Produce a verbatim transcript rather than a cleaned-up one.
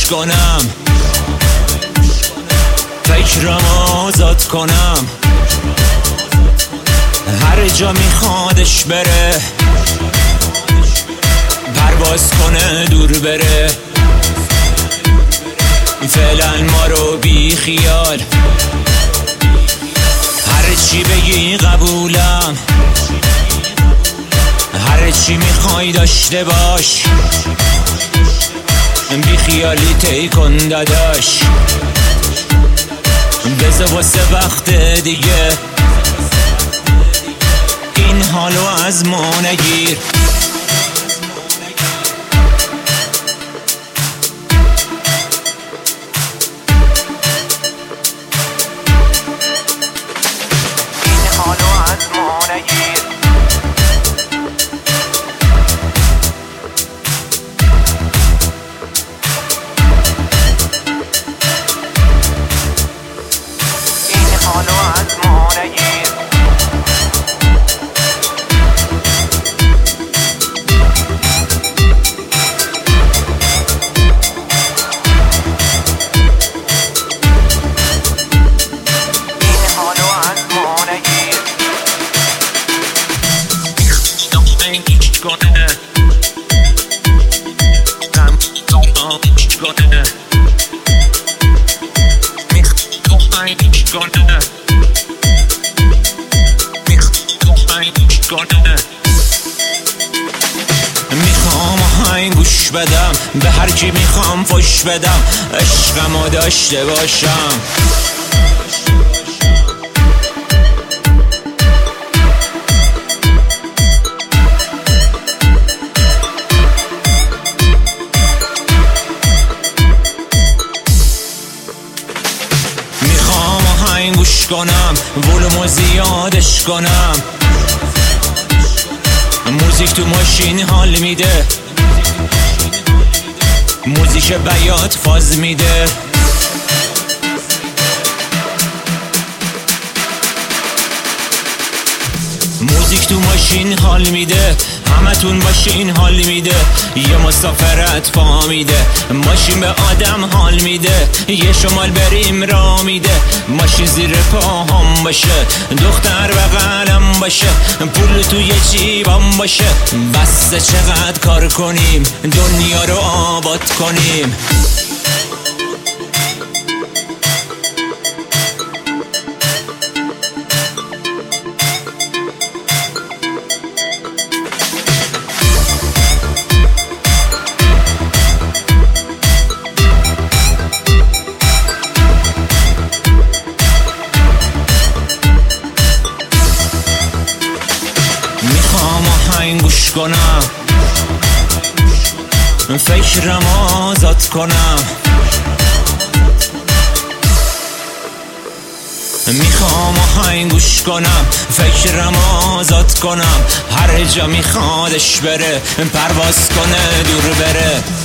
گوش کنم، فکرم آزاد کنم، هر جا میخوادش بره، پرواز کنه دور بره. فعلا ما رو بی خیال، هر چی بگی قبولم، هر چی میخوای داشته باش، بی خیالی تی کن داداش. بذار واسه وقت دیگه این حالو از ما نگیر. این حالو از ما نگیر. حالو از ما نگیر. این حالو از ما نگیر. هیچ کنه غم هیچ کنه میخوای هیچ کنه میخوام آهنگ گوش بدم، به هر کی میخوام فوش بدم، عشقمو داشته باشم. میخوام آهنگ گوش کنم، ولومو زیادش کنم، موزیک تو ماشین حال میده، موزیک بیات فاز میده. موزیک تو ماشین حال میده، همتون باشین حال میده. یه مسافرت پا میده، ماشین به آدم حال میده. یه شمال بریم را میده، ماشین زیر پاهم باشه، دختر بغلم باشه، پول توی جیبم باشه. بسته چقدر کار کنیم، دنیا رو آباد کنیم. میخوام آهنگ گوش کنم، فکرم آزاد کنم، میخوام آهنگ گوش کنم، فکرم آزاد کنم، هر جا میخوادش بره، پرواز کنه دور بره.